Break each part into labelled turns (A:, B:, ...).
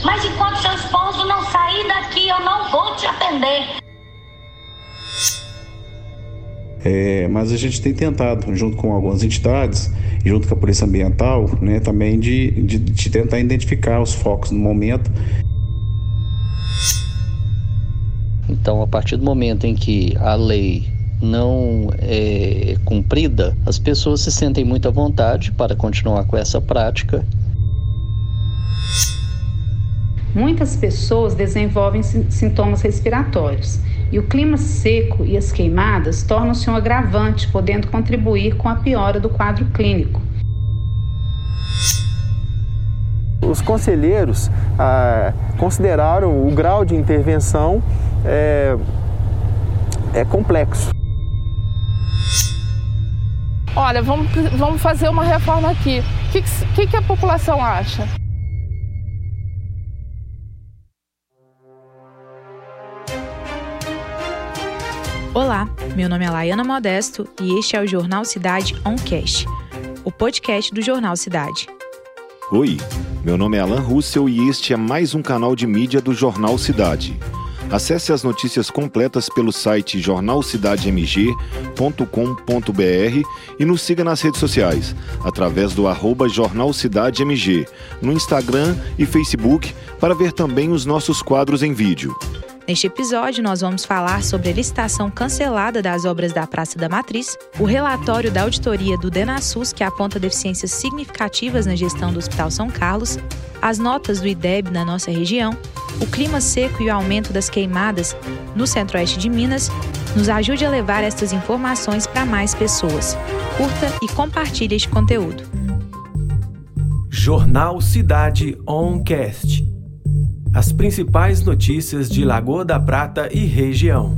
A: Mas enquanto seu esposo não sair daqui, eu não vou te atender.
B: Mas a gente tem tentado, junto com algumas entidades, junto com a Polícia Ambiental, né, também de tentar identificar os focos no momento.
C: Então, a partir do momento em que a lei não é cumprida, as pessoas se sentem muito à vontade para continuar com essa prática.
D: Muitas pessoas desenvolvem sintomas respiratórios e o clima seco e as queimadas tornam-se um agravante, podendo contribuir com a piora do quadro clínico.
E: Os conselheiros consideraram o grau de intervenção complexo.
F: Olha, vamos fazer uma reforma aqui. O que a população acha?
G: Olá, meu nome é Laiana Modesto e este é o Jornal Cidade Oncast, o podcast do Jornal Cidade.
H: Oi, meu nome é Alan Russell e este é mais um canal de mídia do Jornal Cidade. Acesse as notícias completas pelo site jornalcidademg.com.br e nos siga nas redes sociais, através do @jornalcidademg, no Instagram e Facebook, para ver também os nossos quadros em vídeo.
G: Neste episódio, nós vamos falar sobre a licitação cancelada das obras da Praça da Matriz, o relatório da auditoria do DENASUS, que aponta deficiências significativas na gestão do Hospital São Carlos, as notas do IDEB na nossa região, o clima seco e o aumento das queimadas no centro-oeste de Minas. Nos ajude a levar estas informações para mais pessoas. Curta e compartilhe este conteúdo.
I: Jornal Cidade Oncast. As principais notícias de Lagoa da Prata e região.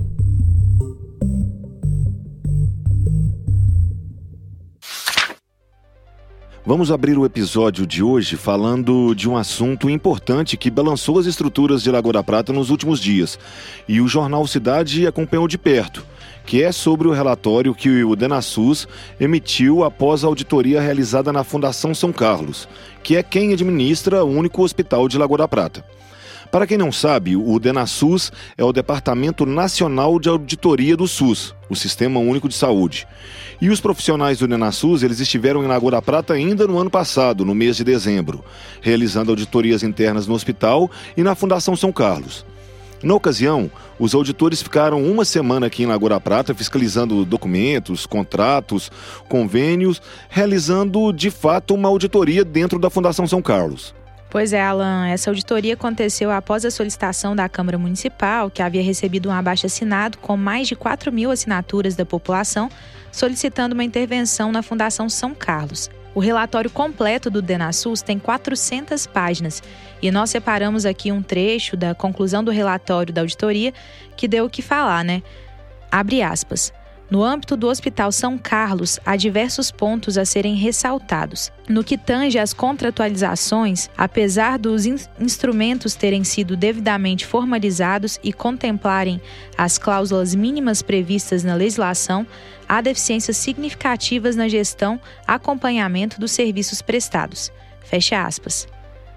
H: Vamos abrir o episódio de hoje falando de um assunto importante que balançou as estruturas de Lagoa da Prata nos últimos dias. E o Jornal Cidade acompanhou de perto, que é sobre o relatório que o DENASUS emitiu após a auditoria realizada na Fundação São Carlos, que é quem administra o único hospital de Lagoa da Prata. Para quem não sabe, o DENASUS é o Departamento Nacional de Auditoria do SUS, o Sistema Único de Saúde. E os profissionais do DENASUS, eles estiveram em Lagoa da Prata ainda no ano passado, no mês de dezembro, realizando auditorias internas no hospital e na Fundação São Carlos. Na ocasião, os auditores ficaram uma semana aqui em Lagoa da Prata fiscalizando documentos, contratos, convênios, realizando de fato uma auditoria dentro da Fundação São Carlos.
G: Pois é, Alan, essa auditoria aconteceu após a solicitação da Câmara Municipal, que havia recebido um abaixo-assinado com mais de 4.000 assinaturas da população, solicitando uma intervenção na Fundação São Carlos. O relatório completo do DENASUS tem 400 páginas e nós separamos aqui um trecho da conclusão do relatório da auditoria que deu o que falar, né? Abre aspas. No âmbito do Hospital São Carlos, há diversos pontos a serem ressaltados. No que tange às contratualizações, apesar dos instrumentos terem sido devidamente formalizados e contemplarem as cláusulas mínimas previstas na legislação, há deficiências significativas na gestão, acompanhamento dos serviços prestados. Fecha aspas.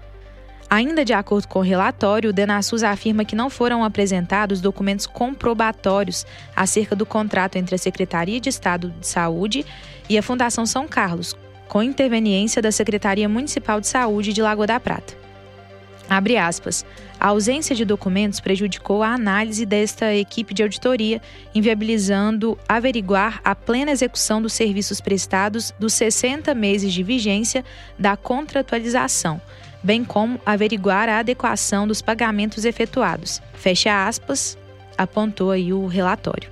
G: Ainda de acordo com o relatório, o DENASUS afirma que não foram apresentados documentos comprobatórios acerca do contrato entre a Secretaria de Estado de Saúde e a Fundação São Carlos, com interveniência da Secretaria Municipal de Saúde de Lagoa da Prata. Abre aspas. A ausência de documentos prejudicou a análise desta equipe de auditoria, inviabilizando averiguar a plena execução dos serviços prestados dos 60 meses de vigência da contratualização, bem como averiguar a adequação dos pagamentos efetuados. Fecha aspas, apontou aí o relatório.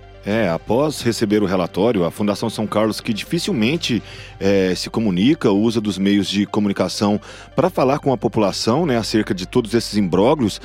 H: Após receber o relatório, a Fundação São Carlos, que dificilmente se comunica, usa dos meios de comunicação para falar com a população, né, acerca de todos esses imbróglios,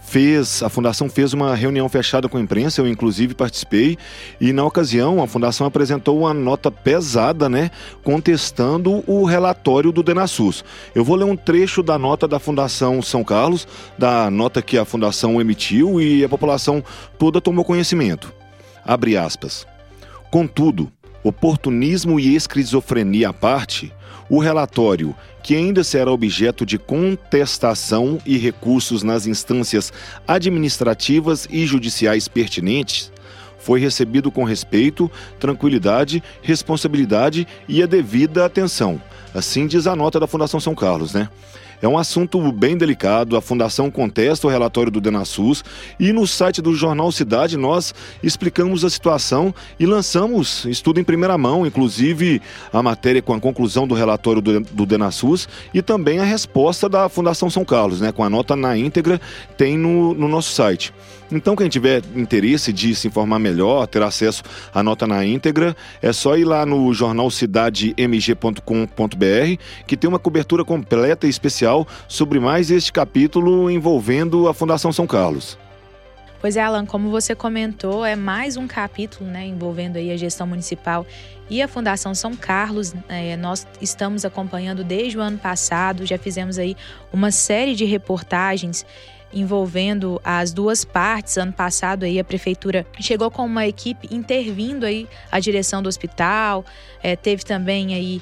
H: a Fundação fez uma reunião fechada com a imprensa, eu inclusive participei, e na ocasião a Fundação apresentou uma nota pesada, né, contestando o relatório do DENASUS. Eu vou ler um trecho da nota da Fundação São Carlos, da nota que a Fundação emitiu e a população toda tomou conhecimento. Abre aspas. Contudo, Oportunismo e esquizofrenia à parte, o relatório, que ainda será objeto de contestação e recursos nas instâncias administrativas e judiciais pertinentes, foi recebido com respeito, tranquilidade, responsabilidade e a devida atenção. Assim diz a nota da Fundação São Carlos, né? É um assunto bem delicado, a Fundação contesta o relatório do DenaSUS e no site do Jornal Cidade nós explicamos a situação e lançamos estudo em primeira mão, inclusive a matéria com a conclusão do relatório do DenaSUS e também a resposta da Fundação São Carlos, né, com a nota na íntegra, tem no nosso site. Então, quem tiver interesse de se informar melhor, ter acesso à nota na íntegra, é só ir lá no jornalcidademg.com.br, que tem uma cobertura completa e especial sobre mais este capítulo envolvendo a Fundação São Carlos.
G: Pois é, Alan, como você comentou, é mais um capítulo, né, envolvendo aí a gestão municipal e a Fundação São Carlos. Nós estamos acompanhando desde o ano passado, já fizemos aí uma série de reportagens envolvendo as duas partes. Ano passado aí a prefeitura chegou com uma equipe intervindo aí a direção do hospital, teve também aí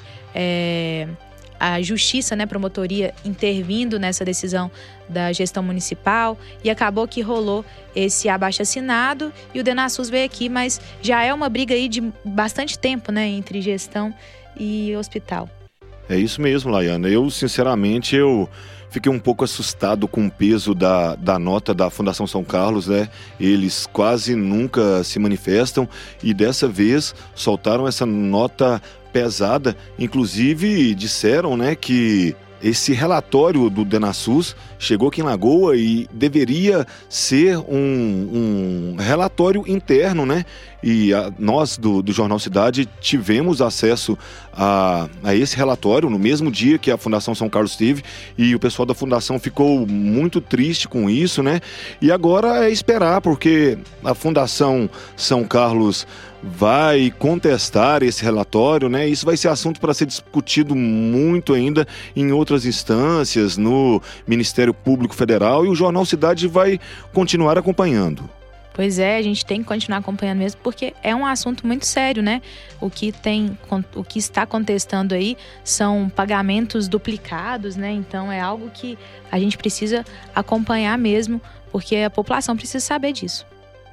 G: a justiça, né, promotoria intervindo nessa decisão da gestão municipal e acabou que rolou esse abaixo-assinado e o DenaSUS veio aqui, mas já é uma briga aí de bastante tempo, né, entre gestão e hospital.
H: É isso mesmo, Laiana. Eu, sinceramente, fiquei um pouco assustado com o peso da nota da Fundação São Carlos, né? Eles quase nunca se manifestam e dessa vez soltaram essa nota pesada. Inclusive disseram, né, que esse relatório do DenaSUS chegou aqui em Lagoa e deveria ser um relatório interno, né? E nós do Jornal Cidade tivemos acesso a esse relatório no mesmo dia que a Fundação São Carlos teve e o pessoal da Fundação ficou muito triste com isso, né? E agora é esperar, porque a Fundação São Carlos vai contestar esse relatório, né? Isso vai ser assunto para ser discutido muito ainda em outras instâncias, no Ministério Público Federal, e o Jornal Cidade vai continuar acompanhando.
G: Pois é, a gente tem que continuar acompanhando mesmo, porque é um assunto muito sério, né? O que está contestando aí são pagamentos duplicados, né? Então é algo que a gente precisa acompanhar mesmo, porque a população precisa saber disso.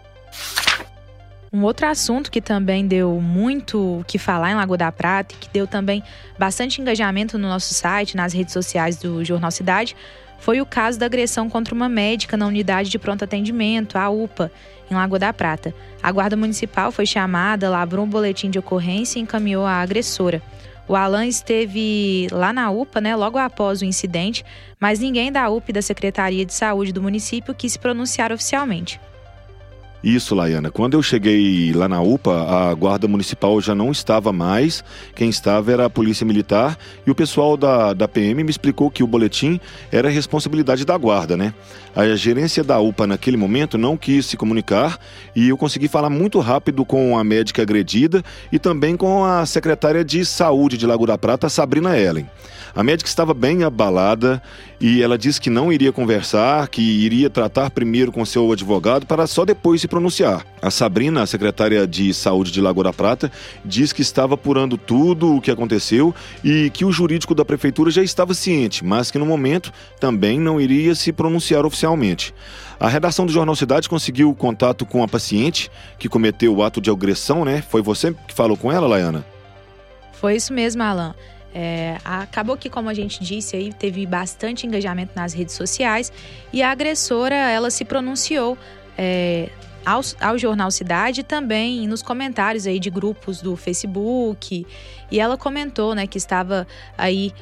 G: Um outro assunto que também deu muito o que falar em Lagoa da Prata e que deu também bastante engajamento no nosso site, nas redes sociais do Jornal Cidade, foi o caso da agressão contra uma médica na unidade de pronto atendimento, a UPA, em Lagoa da Prata. A guarda municipal foi chamada, lavrou um boletim de ocorrência e encaminhou a agressora. O Alan esteve lá na UPA, né, logo após o incidente, mas ninguém da UPA e da Secretaria de Saúde do município quis se pronunciar oficialmente.
H: Isso, Laiana. Quando eu cheguei lá na UPA, a guarda municipal já não estava mais. Quem estava era a polícia militar e o pessoal da PM me explicou que o boletim era responsabilidade da guarda, né? A gerência da UPA naquele momento não quis se comunicar e eu consegui falar muito rápido com a médica agredida e também com a secretária de saúde de Lagoa da Prata, Sabrina Ellen. A médica estava bem abalada e ela disse que não iria conversar, que iria tratar primeiro com seu advogado para só depois se pronunciar. A Sabrina, a secretária de saúde de Lagoa da Prata, diz que estava apurando tudo o que aconteceu e que o jurídico da prefeitura já estava ciente, mas que no momento também não iria se pronunciar oficialmente. A redação do Jornal Cidade conseguiu contato com a paciente que cometeu o ato de agressão, né? Foi você que falou com ela, Laiana?
G: Foi isso mesmo, Alan. Acabou que, como a gente disse, aí teve bastante engajamento nas redes sociais e a agressora, ela se pronunciou ao Jornal Cidade e também nos comentários aí de grupos do Facebook, e ela comentou, né, que estava aí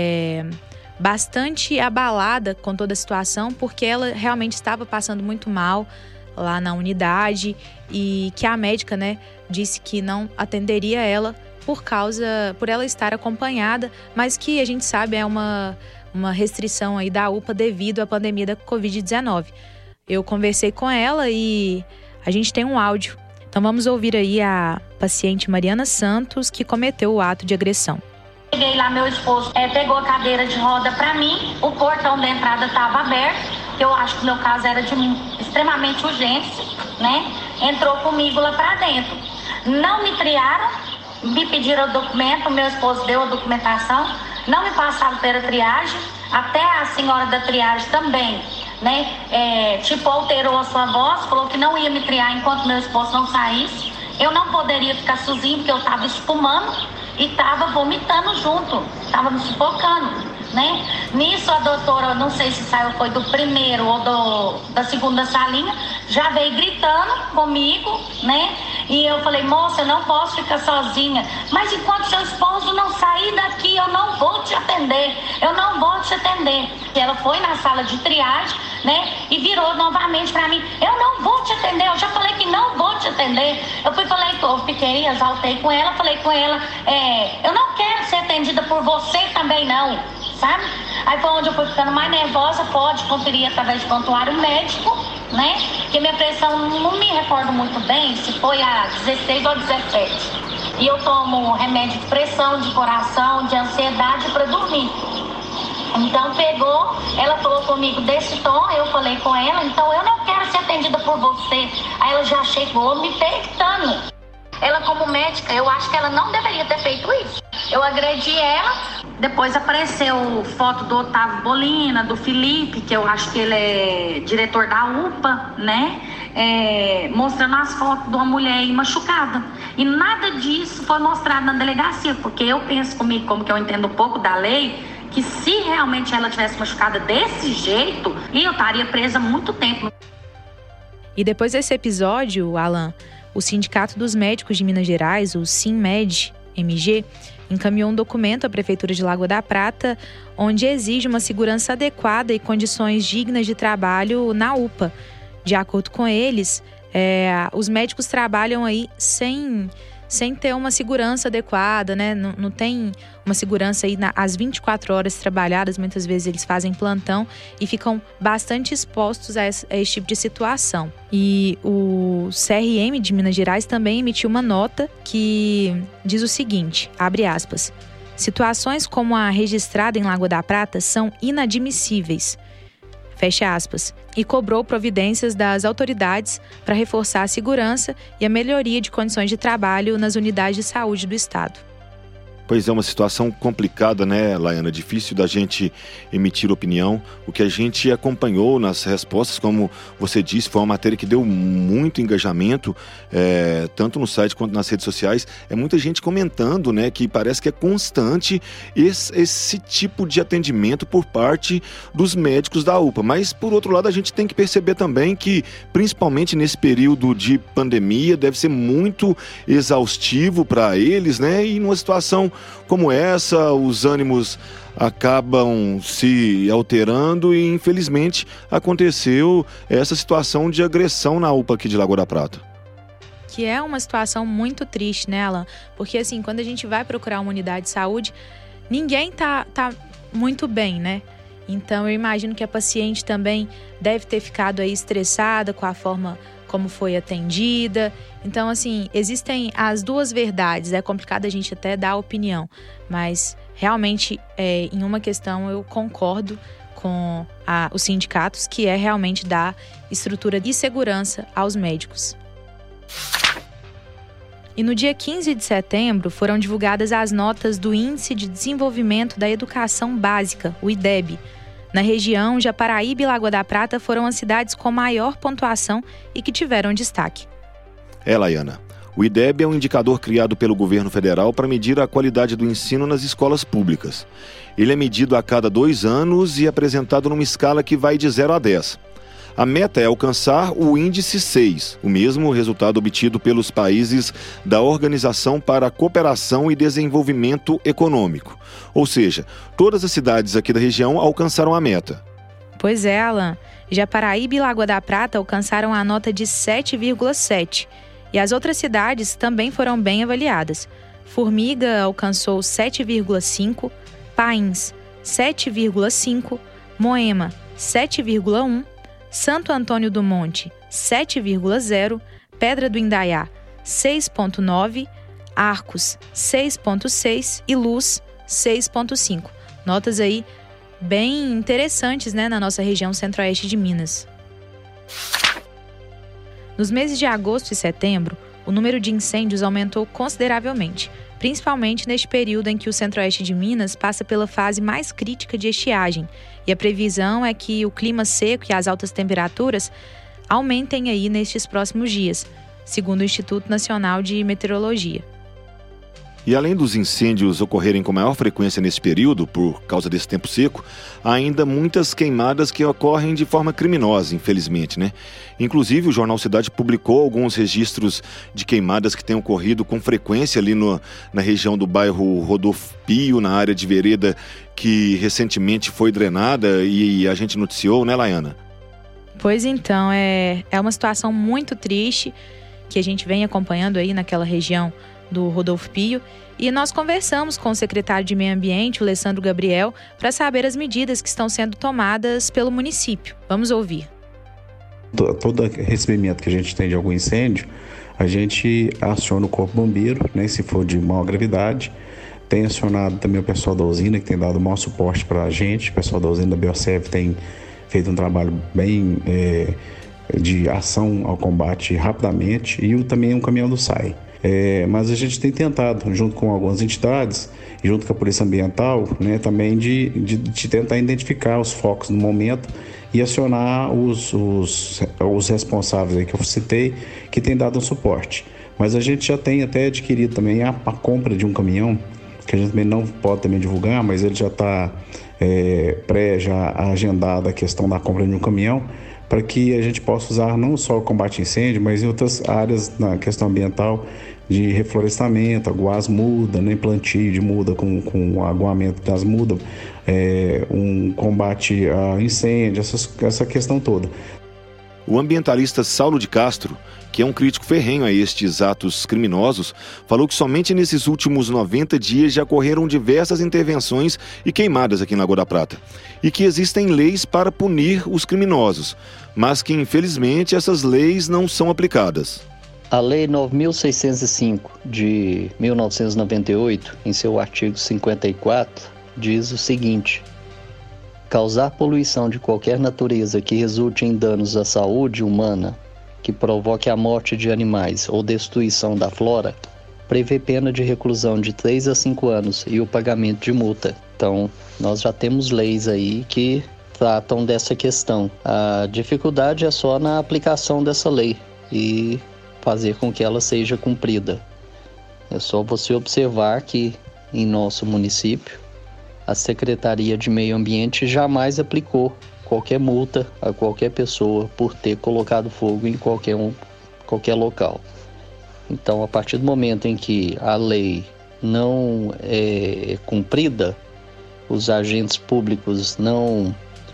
G: bastante abalada com toda a situação, porque ela realmente estava passando muito mal lá na unidade e que a médica, né, disse que não atenderia ela por ela estar acompanhada, mas que a gente sabe é uma restrição aí da UPA devido à pandemia da Covid-19. Eu conversei com ela e a gente tem um áudio. Então vamos ouvir aí a paciente Mariana Santos, que cometeu o ato de agressão.
A: Cheguei lá, meu esposo pegou a cadeira de roda para mim, o portão da entrada estava aberto, que eu acho que o meu caso era de extremamente urgência, né? Entrou comigo lá para dentro. Não me triaram, me pediram o documento, meu esposo deu a documentação, não me passaram pela triagem, até a senhora da triagem também, né? Alterou a sua voz, falou que não ia me triar enquanto meu esposo não saísse. Eu não poderia ficar sozinho porque eu estava espumando e estava vomitando junto, estava me sufocando, né? Nisso a doutora, não sei se saiu, foi do primeiro ou da segunda salinha, já veio gritando comigo, né? E eu falei, moça, eu não posso ficar sozinha, mas enquanto seu esposo não sair daqui, eu não vou te atender, eu não vou te atender. E ela foi na sala de triagem, né? E virou novamente para mim, eu não vou te atender, eu já falei que não vou te atender. Eu fiquei, exaltei com ela, falei com ela, eu não quero ser atendida por você também não, sabe? Aí foi onde eu fui ficando mais nervosa, pode conferir através de prontuário médico, né? Porque minha pressão, não me recordo muito bem se foi a 16 ou 17. E eu tomo remédio de pressão, de coração, de ansiedade para dormir. Então pegou, ela falou comigo desse tom, eu falei com ela, então eu não quero ser atendida por você. Aí ela já chegou me peitando. Ela como médica, eu acho que ela não deveria ter feito isso. Eu agredi ela, depois apareceu foto do Otávio Bolina, do Felipe, que eu acho que ele é diretor da UPA, né? Mostrando as fotos de uma mulher aí machucada. E nada disso foi mostrado na delegacia, porque eu penso comigo, como que eu entendo um pouco da lei, que se realmente ela tivesse machucada desse jeito, eu estaria presa há muito tempo.
G: E depois desse episódio, Alan, o Sindicato dos Médicos de Minas Gerais, o SINMED-MG, encaminhou um documento à Prefeitura de Lagoa da Prata, onde exige uma segurança adequada e condições dignas de trabalho na UPA. De acordo com eles, os médicos trabalham aí sem ter uma segurança adequada, né? Não tem uma segurança aí às 24 horas trabalhadas, muitas vezes eles fazem plantão e ficam bastante expostos a esse tipo de situação. E o CRM de Minas Gerais também emitiu uma nota que diz o seguinte, abre aspas, situações como a registrada em Lagoa da Prata são inadmissíveis, fecha aspas, e cobrou providências das autoridades para reforçar a segurança e a melhoria de condições de trabalho nas unidades de saúde do estado.
H: Pois é, uma situação complicada, né, Laiana? Difícil da gente emitir opinião. O que a gente acompanhou nas respostas, como você disse, foi uma matéria que deu muito engajamento, tanto no site quanto nas redes sociais. É muita gente comentando, né, que parece que é constante esse tipo de atendimento por parte dos médicos da UPA. Mas, por outro lado, a gente tem que perceber também que, principalmente nesse período de pandemia, deve ser muito exaustivo para eles, né? E numa situação como essa, os ânimos acabam se alterando e, infelizmente, aconteceu essa situação de agressão na UPA aqui de Lagoa da Prata.
G: Que é uma situação muito triste, né, Alan? Porque, assim, quando a gente vai procurar uma unidade de saúde, ninguém tá muito bem, né? Então, eu imagino que a paciente também deve ter ficado aí estressada com a forma como foi atendida. Então, assim, existem as duas verdades. É complicado a gente até dar opinião, mas realmente, em uma questão, eu concordo com os sindicatos, que é realmente dar estrutura de segurança aos médicos. E no dia 15 de setembro, foram divulgadas as notas do Índice de Desenvolvimento da Educação Básica, o IDEB. Na região, Japaraíba e Lagoa da Prata foram as cidades com maior pontuação e que tiveram destaque.
H: Laiana, o IDEB é um indicador criado pelo governo federal para medir a qualidade do ensino nas escolas públicas. Ele é medido a cada 2 anos e apresentado numa escala que vai de 0 a 10. A meta é alcançar o índice 6, o mesmo resultado obtido pelos países da Organização para a Cooperação e Desenvolvimento Econômico. Ou seja, todas as cidades aqui da região alcançaram a meta.
G: Pois é, Alan. Japaraíba e Lagoa da Prata alcançaram a nota de 7,7. E as outras cidades também foram bem avaliadas. Formiga alcançou 7,5, Pains 7,5, Moema 7,1, Santo Antônio do Monte, 7,0, Pedra do Indaiá, 6,9, Arcos, 6,6 e Luz, 6,5. Notas aí bem interessantes, né, na nossa região centro-oeste de Minas. Nos meses de agosto e setembro, o número de incêndios aumentou consideravelmente. principalmente neste período em que o centro-oeste de Minas passa pela fase mais crítica de estiagem. E a previsão é que o clima seco e as altas temperaturas aumentem aí nestes próximos dias, segundo o Instituto Nacional de Meteorologia.
H: E além dos incêndios ocorrerem com maior frequência nesse período, por causa desse tempo seco, há ainda muitas queimadas que ocorrem de forma criminosa, infelizmente, né? Inclusive, o Jornal Cidade publicou alguns registros de queimadas que têm ocorrido com frequência ali na região do bairro Rodolfo Pio, na área de vereda que recentemente foi drenada e a gente noticiou, né, Laiana?
G: Pois então, é uma situação muito triste que a gente vem acompanhando aí naquela região do Rodolfo Pio, e nós conversamos com o secretário de Meio Ambiente, o Alessandro Gabriel, para saber as medidas que estão sendo tomadas pelo município. Vamos ouvir.
B: Todo recebimento que a gente tem de algum incêndio, a gente aciona o corpo bombeiro, né, se for de maior gravidade. Tem acionado também o pessoal da usina, que tem dado o maior suporte para a gente. O pessoal da usina da Biosev tem feito um trabalho bem de ação ao combate rapidamente, e também um caminhão do SAI. Mas a gente tem tentado, junto com algumas entidades, junto com a Polícia Ambiental, né, também de tentar identificar os focos no momento e acionar os responsáveis aí que eu citei, que tem dado um suporte. Mas a gente já tem até adquirido também a compra de um caminhão, que a gente também não pode também divulgar, mas ele já está já agendada a questão da compra de um caminhão, para que a gente possa usar não só o combate a incêndio, mas em outras áreas na questão ambiental, de reflorestamento, aguar as mudas, né, plantio de muda com o aguamento das mudas, um combate a incêndio, essa questão toda.
H: O ambientalista Saulo de Castro, que é um crítico ferrenho a estes atos criminosos, falou que somente nesses últimos 90 dias já ocorreram diversas intervenções e queimadas aqui em Lagoa da Prata, e que existem leis para punir os criminosos, mas que infelizmente essas leis não são aplicadas.
C: A Lei 9.605 de 1998, em seu artigo 54, diz o seguinte: causar poluição de qualquer natureza que resulte em danos à saúde humana, que provoque a morte de animais ou destruição da flora, prevê pena de reclusão de 3 a 5 anos e o pagamento de multa. Então, nós já temos leis aí que tratam dessa questão. A dificuldade é só na aplicação dessa lei e fazer com que ela seja cumprida. É só você observar que em nosso município a Secretaria de Meio Ambiente jamais aplicou qualquer multa a qualquer pessoa por ter colocado fogo em qualquer local. Então, a partir do momento em que a lei não é cumprida, os agentes públicos não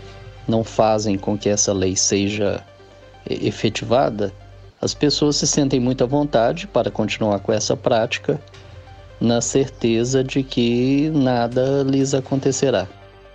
C: fazem com que essa lei seja efetivada, as pessoas se sentem muito à vontade para continuar com essa prática, na certeza de que nada lhes acontecerá.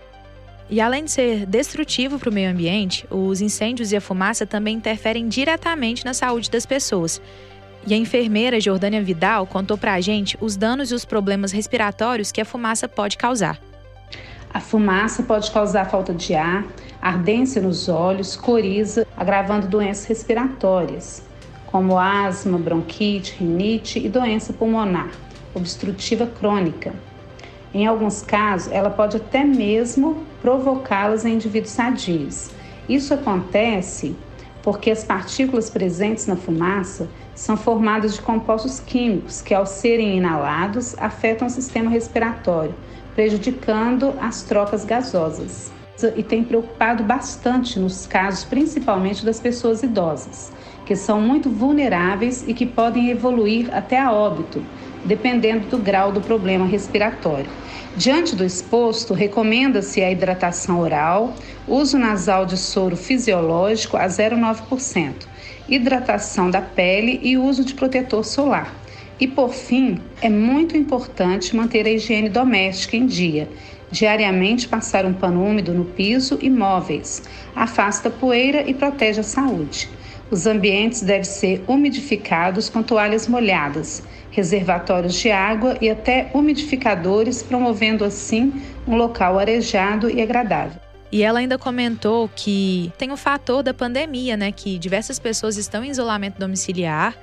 G: E além de ser destrutivo para o meio ambiente, os incêndios e a fumaça também interferem diretamente na saúde das pessoas. E a enfermeira Jordânia Vidal contou para a gente os danos e os problemas respiratórios que a fumaça pode causar.
D: A fumaça pode causar falta de ar, ardência nos olhos, coriza, agravando doenças respiratórias, como asma, bronquite, rinite e doença pulmonar obstrutiva crônica. Em alguns casos, ela pode até mesmo provocá-las em indivíduos sadios. Isso acontece porque as partículas presentes na fumaça são formadas de compostos químicos que, ao serem inalados, afetam o sistema respiratório, prejudicando as trocas gasosas. E tem preocupado bastante nos casos, principalmente das pessoas idosas, que são muito vulneráveis e que podem evoluir até a óbito, dependendo do grau do problema respiratório. Diante do exposto, recomenda-se a hidratação oral, uso nasal de soro fisiológico a 0,9%, hidratação da pele e uso de protetor solar. E, por fim, é muito importante manter a higiene doméstica em dia. Diariamente passar um pano úmido no piso e móveis, afasta a poeira e protege a saúde. Os ambientes devem ser umidificados com toalhas molhadas, reservatórios de água e até umidificadores, promovendo assim um local arejado e agradável.
G: E ela ainda comentou que tem o fator da pandemia, né? Que diversas pessoas estão em isolamento domiciliar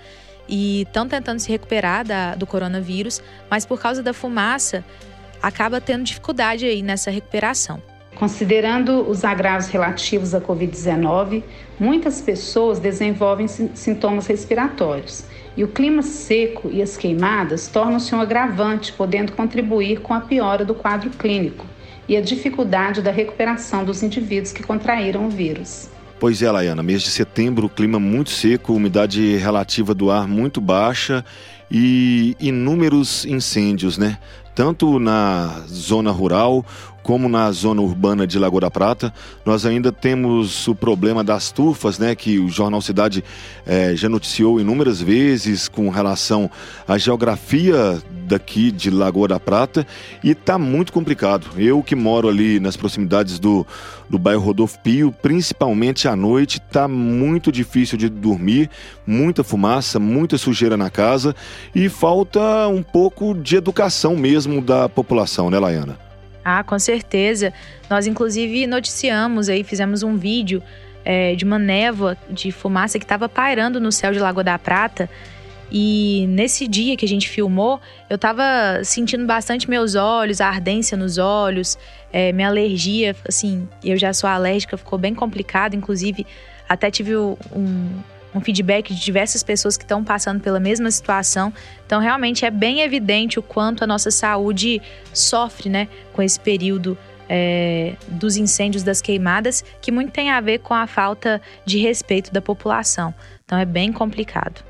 G: e estão tentando se recuperar do coronavírus, mas por causa da fumaça, acaba tendo dificuldade aí nessa recuperação.
D: Considerando os agravos relativos à Covid-19, muitas pessoas desenvolvem sintomas respiratórios e o clima seco e as queimadas tornam-se um agravante, podendo contribuir com a piora do quadro clínico e a dificuldade da recuperação dos indivíduos que contraíram o vírus.
H: Pois é, Laiana, mês de setembro, clima muito seco, umidade relativa do ar muito baixa e inúmeros incêndios, né? Tanto na zona rural como na zona urbana de Lagoa da Prata. Nós ainda temos o problema das tufas, né, que o Jornal Cidade já noticiou inúmeras vezes com relação à geografia daqui de Lagoa da Prata, e está muito complicado. Eu que moro ali nas proximidades do bairro Rodolfo Pio, principalmente à noite, está muito difícil de dormir, muita fumaça, muita sujeira na casa e falta um pouco de educação mesmo da população, né, Laiana?
G: Ah, com certeza. Nós, inclusive, noticiamos aí, fizemos um vídeo de uma névoa de fumaça que estava pairando no céu de Lagoa da Prata. E nesse dia que a gente filmou, eu estava sentindo bastante meus olhos, a ardência nos olhos, minha alergia, assim, eu já sou alérgica, ficou bem complicado. Inclusive, até tive um feedback de diversas pessoas que estão passando pela mesma situação. Então, realmente é bem evidente o quanto a nossa saúde sofre, né, com esse período dos incêndios, das queimadas, que muito tem a ver com a falta de respeito da população. Então, é bem complicado.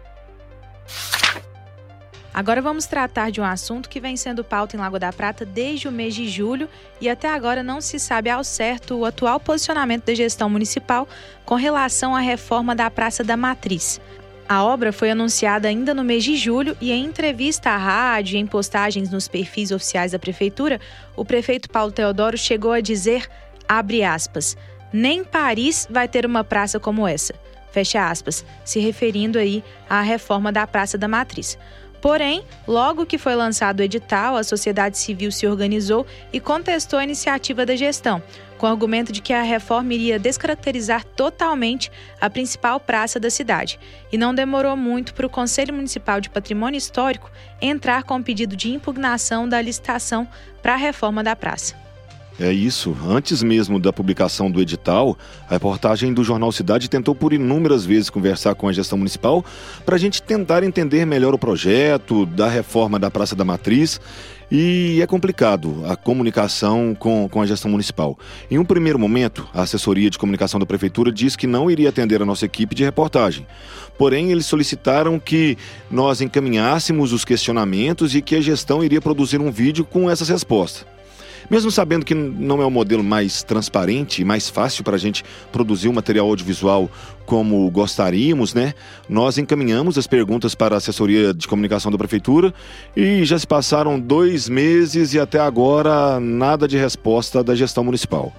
G: Agora vamos tratar de um assunto que vem sendo pauta em Lagoa da Prata desde o mês de julho e até agora não se sabe ao certo o atual posicionamento da gestão municipal com relação à reforma da Praça da Matriz. A obra foi anunciada ainda no mês de julho e em entrevista à rádio e em postagens nos perfis oficiais da Prefeitura, o prefeito Paulo Teodoro chegou a dizer, abre aspas, nem Paris vai ter uma praça como essa, fecha aspas, se referindo aí à reforma da Praça da Matriz. Porém, logo que foi lançado o edital, a sociedade civil se organizou e contestou a iniciativa da gestão, com o argumento de que a reforma iria descaracterizar totalmente a principal praça da cidade. E não demorou muito para o Conselho Municipal de Patrimônio Histórico entrar com um pedido de impugnação da licitação para a reforma da praça.
H: É isso. Antes mesmo da publicação do edital, a reportagem do Jornal Cidade tentou por inúmeras vezes conversar com a gestão municipal para a gente tentar entender melhor o projeto da reforma da Praça da Matriz. E é complicado a comunicação com a gestão municipal. Em um primeiro momento, a assessoria de comunicação da Prefeitura disse que não iria atender a nossa equipe de reportagem. Porém, eles solicitaram que nós encaminhássemos os questionamentos e que a gestão iria produzir um vídeo com essas respostas. Mesmo sabendo que não é o modelo mais transparente e mais fácil para a gente produzir um material audiovisual como gostaríamos, né? Nós encaminhamos as perguntas para a assessoria de comunicação da Prefeitura e já se passaram 2 meses e até agora nada de resposta da gestão municipal.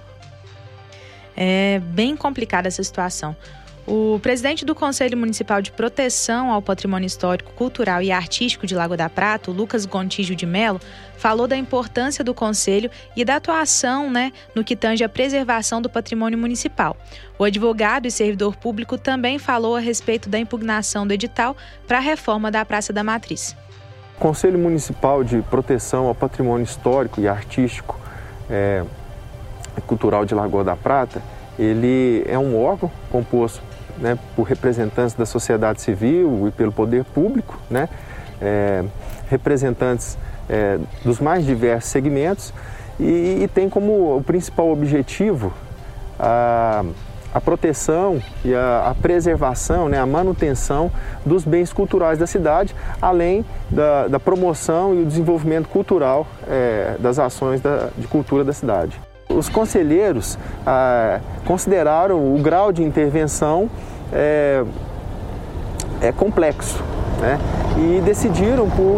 G: É bem complicada essa situação. O presidente do Conselho Municipal de Proteção ao Patrimônio Histórico, Cultural e Artístico de Lagoa da Prata, o Lucas Gontijo de Mello, falou da importância do Conselho e da atuação, no que tange à preservação do patrimônio municipal. O advogado e servidor público também falou a respeito da impugnação do edital para a reforma da Praça da Matriz.
E: O Conselho Municipal de Proteção ao Patrimônio Histórico e Artístico Cultural de Lagoa da Prata, ele é um órgão composto por representantes da sociedade civil e pelo poder público, representantes dos mais diversos segmentos e tem como o principal objetivo a proteção e a preservação, a manutenção dos bens culturais da cidade, além da promoção e o desenvolvimento cultural das ações de cultura da cidade. Os conselheiros consideraram o grau de intervenção complexo, e decidiram por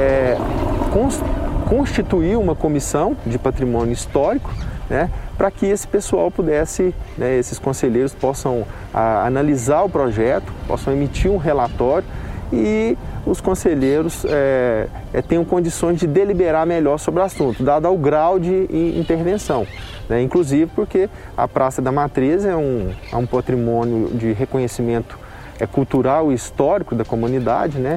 E: constituir uma comissão de patrimônio histórico, para que esse pessoal pudesse, esses conselheiros possam analisar o projeto, possam emitir um relatório e os conselheiros tenham condições de deliberar melhor sobre o assunto, dado o grau de intervenção. Inclusive porque a Praça da Matriz é um patrimônio de reconhecimento cultural e histórico da comunidade, né?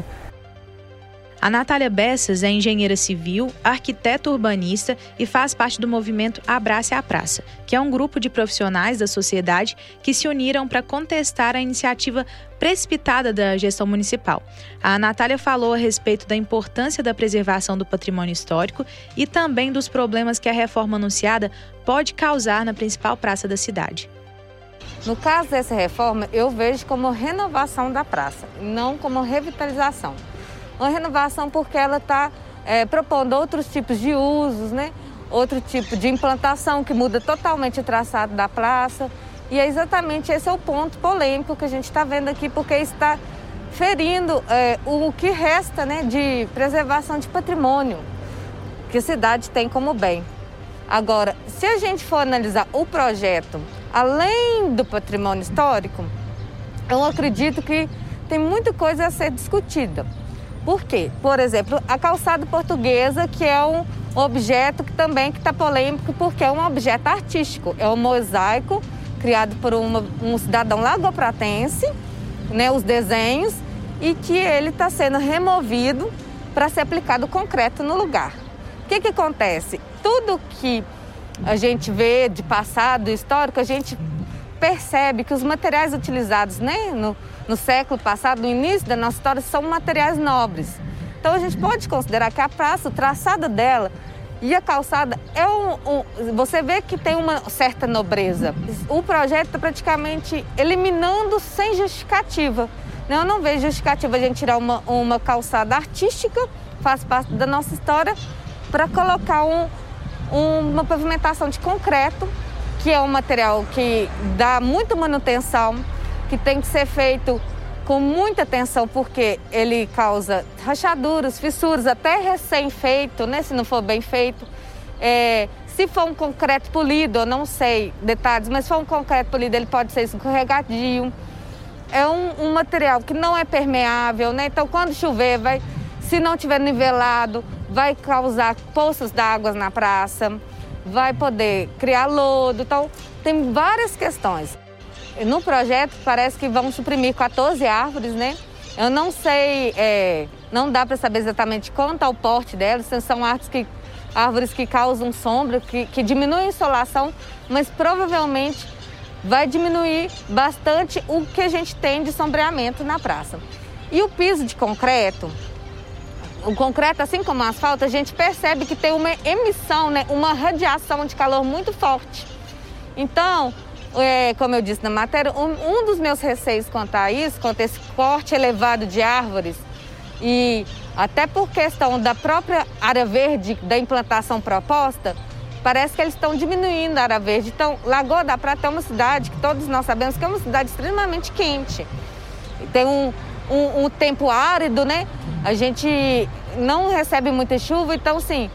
G: A Natália Bessas é engenheira civil, arquiteta urbanista e faz parte do movimento Abrace a Praça, que é um grupo de profissionais da sociedade que se uniram para contestar a iniciativa precipitada da gestão municipal. A Natália falou a respeito da importância da preservação do patrimônio histórico e também dos problemas que a reforma anunciada pode causar na principal praça da cidade.
J: No caso dessa reforma, eu vejo como renovação da praça, não como revitalização. Uma renovação porque ela está propondo outros tipos de usos, né? Outro tipo de implantação que muda totalmente o traçado da praça. E é exatamente esse é o ponto polêmico que a gente está vendo aqui, porque está ferindo o que resta, né, de preservação de patrimônio que a cidade tem como bem. Agora, se a gente for analisar o projeto, além do patrimônio histórico, eu acredito que tem muita coisa a ser discutida. Por quê? Por exemplo, a calçada portuguesa, que é um objeto que também está polêmico, porque é um objeto artístico. É um mosaico criado por um cidadão lagopratense, né, os desenhos, e que ele está sendo removido para ser aplicado concreto no lugar. O que acontece? Tudo que a gente vê de passado histórico, a gente percebe que os materiais utilizados, né, no século passado, no início da nossa história, são materiais nobres. Então a gente pode considerar que a praça, o traçado dela e a calçada você vê que tem uma certa nobreza. O projeto está praticamente eliminando sem justificativa. Eu não vejo justificativa a gente tirar uma calçada artística, faz parte da nossa história, para colocar uma pavimentação de concreto, que é um material que dá muita manutenção, que tem que ser feito com muita atenção, porque ele causa rachaduras, fissuras, até recém-feito, né, se não for bem feito. Se for um concreto polido, eu não sei detalhes, mas se for um concreto polido, ele pode ser escorregadio. É um material que não é permeável, né? Então, quando chover, se não tiver nivelado, vai causar poças d'água na praça, vai poder criar lodo. Então, tem várias questões. No projeto, parece que vão suprimir 14 árvores, né? Eu não sei, não dá para saber exatamente quanto ao porte delas. São árvores que causam sombra, que diminuem a insolação, mas provavelmente vai diminuir bastante o que a gente tem de sombreamento na praça. E o piso de concreto, o concreto, assim como o asfalto, a gente percebe que tem uma emissão, né, uma radiação de calor muito forte. Então, como eu disse na matéria, um dos meus receios quanto a isso, quanto a esse corte elevado de árvores, e até por questão da própria área verde, da implantação proposta, parece que eles estão diminuindo a área verde. Então, Lagoa da Prata é uma cidade que todos nós sabemos que é uma cidade extremamente quente. Tem um tempo árido, né? A gente não recebe muita chuva, então, assim,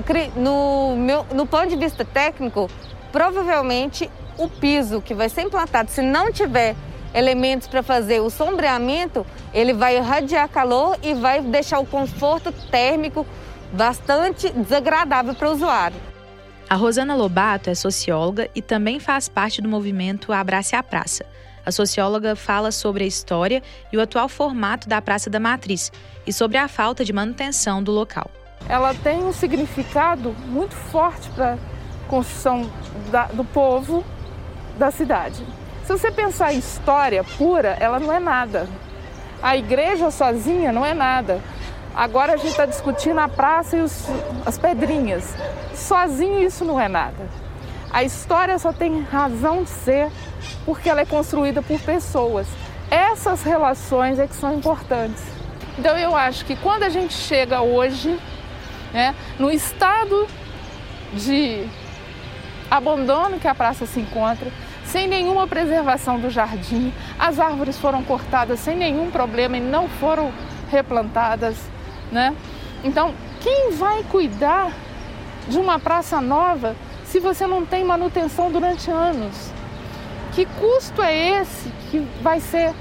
J: no ponto de vista técnico, provavelmente o piso que vai ser implantado, se não tiver elementos para fazer o sombreamento, ele vai irradiar calor e vai deixar o conforto térmico bastante desagradável para o usuário.
G: A Rosana Lobato é socióloga e também faz parte do movimento Abrace a Praça. A socióloga fala sobre a história e o atual formato da Praça da Matriz e sobre a falta de manutenção do local.
F: Ela tem um significado muito forte para a construção do povo da cidade. Se você pensar em história pura, ela não é nada. A igreja sozinha não é nada. Agora a gente está discutindo a praça e as pedrinhas. Sozinho isso não é nada. A história só tem razão de ser porque ela é construída por pessoas. Essas relações é que são importantes. Então eu acho que quando a gente chega hoje, né, no estado de abandono que a praça se encontra, sem nenhuma preservação do jardim, as árvores foram cortadas sem nenhum problema e não foram replantadas, né? Então, quem vai cuidar de uma praça nova se você não tem manutenção durante anos? Que custo é esse que vai ser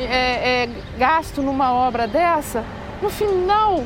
F: gasto numa obra dessa? No final,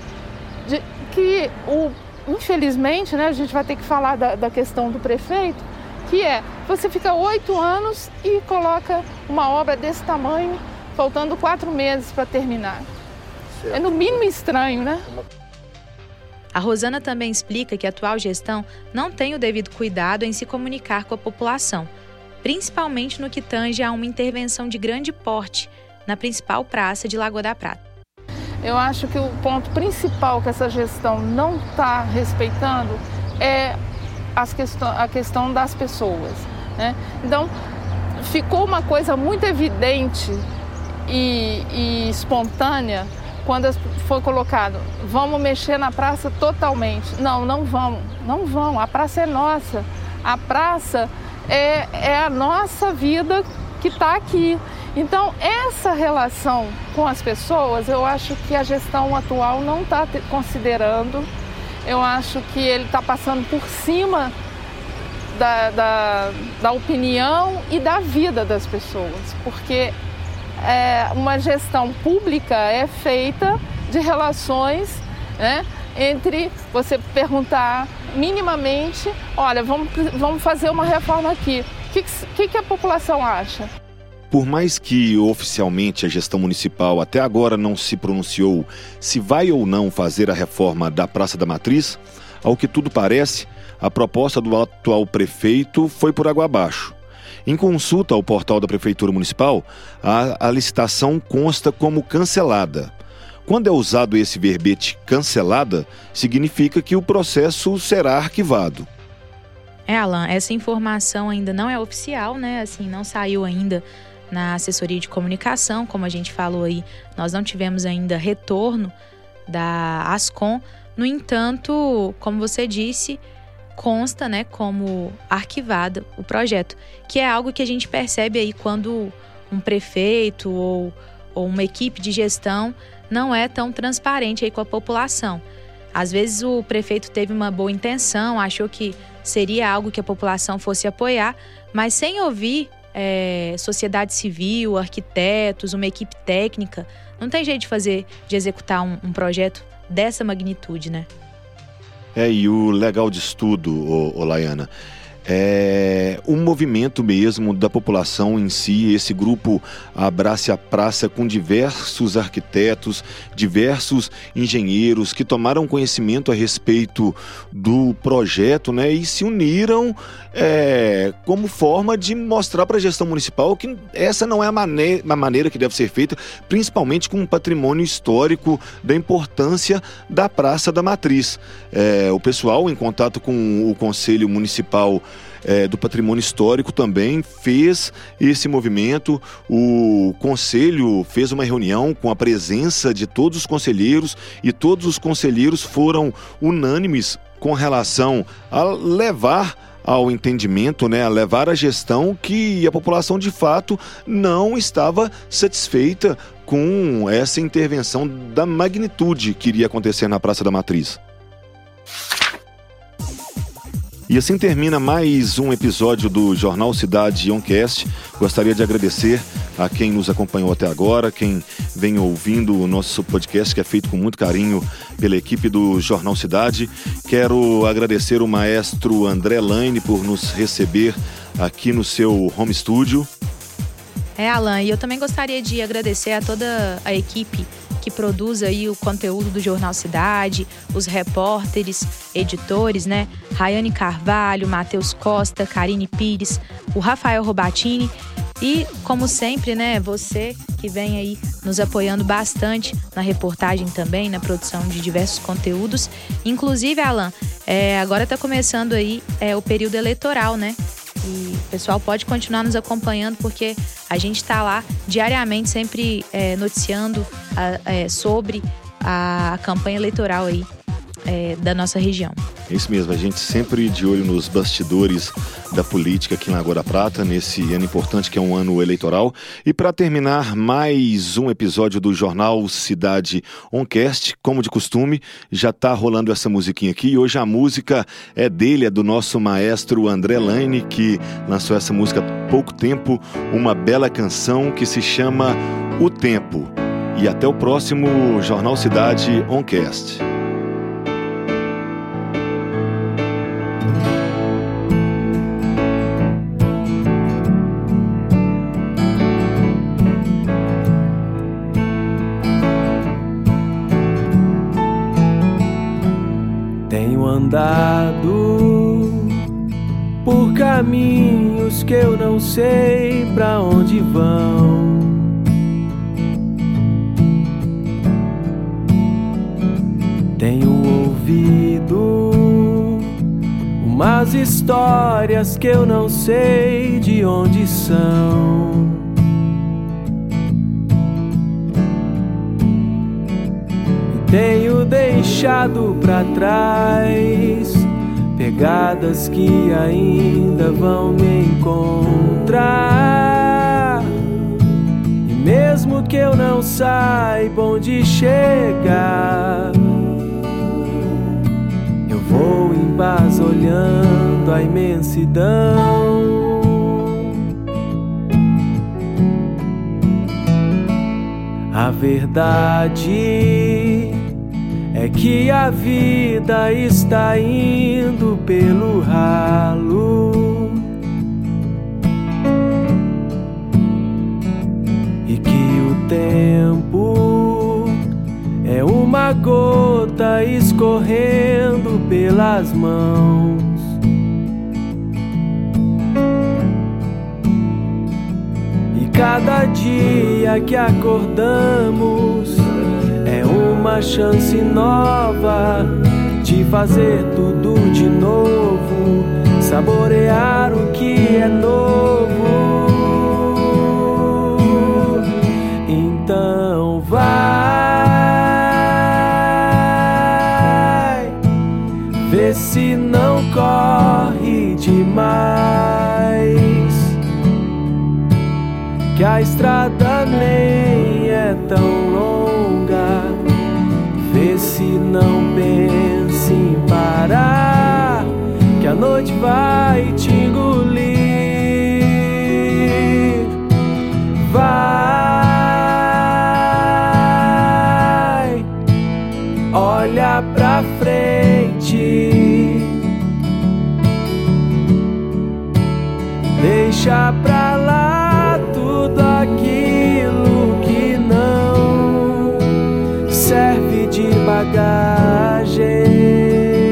F: infelizmente, né, a gente vai ter que falar da questão do prefeito, que você fica 8 anos e coloca uma obra desse tamanho faltando 4 meses para terminar. É no mínimo estranho, né?
G: A Rosana também explica que a atual gestão não tem o devido cuidado em se comunicar com a população, principalmente no que tange a uma intervenção de grande porte na principal praça de Lagoa da Prata.
F: Eu acho que o ponto principal que essa gestão não está respeitando é a questão das pessoas, né? Então, ficou uma coisa muito evidente e espontânea quando foi colocado, vamos mexer na praça totalmente. Não vão. A praça é nossa. A praça é a nossa vida que está aqui. Então, essa relação com as pessoas, eu acho que a gestão atual não está considerando. Eu acho que ele está passando por cima da opinião e da vida das pessoas, porque uma gestão pública é feita de relações, né, entre você perguntar minimamente, olha, vamos fazer uma reforma aqui. O que a população acha?
H: Por mais que oficialmente a gestão municipal até agora não se pronunciou se vai ou não fazer a reforma da Praça da Matriz, ao que tudo parece, a proposta do atual prefeito foi por água abaixo. Em consulta ao portal da Prefeitura Municipal, a licitação consta como cancelada. Quando é usado esse verbete cancelada, significa que o processo será arquivado.
G: Alan, essa informação ainda não é oficial, né? Assim, não saiu ainda na assessoria de comunicação, como a gente falou aí, nós não tivemos ainda retorno da Ascom. No entanto, como você disse, consta, né, como arquivado o projeto, que é algo que a gente percebe aí quando um prefeito ou uma equipe de gestão não é tão transparente aí com a população. Às vezes o prefeito teve uma boa intenção, achou que seria algo que a população fosse apoiar, mas sem ouvir sociedade civil, arquitetos, uma equipe técnica, não tem jeito de executar um projeto dessa magnitude, né?
H: E o legal disso tudo, Laiana, é o movimento mesmo da população em si, esse grupo Abrace a Praça com diversos arquitetos, diversos engenheiros que tomaram conhecimento a respeito do projeto, né, e se uniram como forma de mostrar para a gestão municipal que essa não é a maneira que deve ser feita, principalmente com o patrimônio histórico da importância da Praça da Matriz. O pessoal, em contato com o Conselho Municipal do Patrimônio Histórico, também fez esse movimento. O Conselho fez uma reunião com a presença de todos os conselheiros e todos os conselheiros foram unânimes com relação a levar ao entendimento, né, a levar à gestão que a população de fato não estava satisfeita com essa intervenção da magnitude que iria acontecer na Praça da Matriz. E assim termina mais um episódio do Jornal Cidade Oncast. Gostaria de agradecer a quem nos acompanhou até agora, quem vem ouvindo o nosso podcast, que é feito com muito carinho pela equipe do Jornal Cidade. Quero agradecer o maestro André Laine por nos receber aqui no seu home studio.
G: Alan, e eu também gostaria de agradecer a toda a equipe que produz aí o conteúdo do Jornal Cidade, os repórteres, editores, né? Rayane Carvalho, Matheus Costa, Karine Pires, o Rafael Robatini e, como sempre, né, você que vem aí nos apoiando bastante na reportagem também, na produção de diversos conteúdos. Inclusive, Alan, agora está começando aí o período eleitoral, né? E o pessoal pode continuar nos acompanhando porque a gente está lá diariamente sempre noticiando sobre a campanha eleitoral aí da nossa região.
H: É isso mesmo, a gente sempre de olho nos bastidores da política aqui em Lagoa da Prata, nesse ano importante que é um ano eleitoral. E para terminar mais um episódio do Jornal Cidade Oncast, como de costume, já está rolando essa musiquinha aqui. E hoje a música é dele, é do nosso maestro André Laine, que lançou essa música há pouco tempo, uma bela canção que se chama O Tempo. E até o próximo Jornal Cidade Oncast.
I: andado por caminhos que eu não sei pra onde vão. Tenho ouvido umas histórias que eu não sei de onde são. Tenho deixado pra trás pegadas que ainda vão me encontrar. E mesmo que eu não saiba onde chegar, eu vou em paz olhando a imensidão. A verdade é que a vida está indo pelo ralo e que o tempo é uma gota escorrendo pelas mãos. E cada dia que acordamos é uma chance nova de fazer tudo de novo, saborear o que é novo. Então vai, vê se não corre demais, que a estrada nem é tão longa. Vê se não pensa em parar, que a noite vai te engolir. Vai, olha pra frente, deixa pra lá tudo aquilo que não serve de bagagem.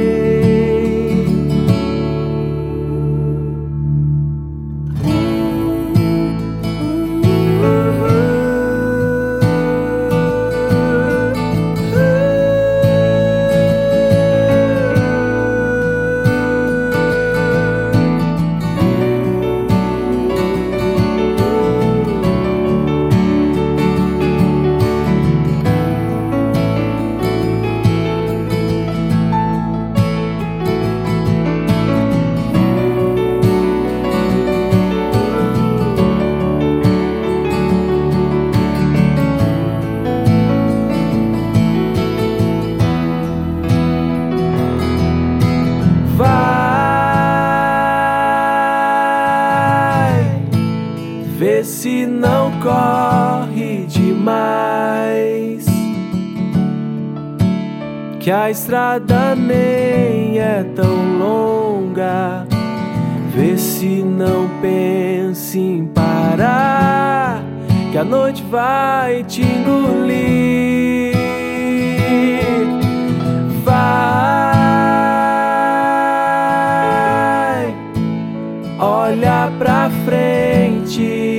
I: Vê se não corre demais, que a estrada nem é tão longa. Vê se não pensa em parar, que a noite vai te engolir. Vai, olha pra frente,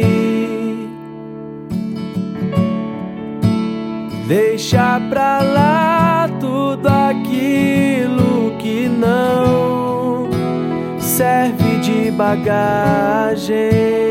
I: deixa pra lá tudo aquilo que não serve de bagagem.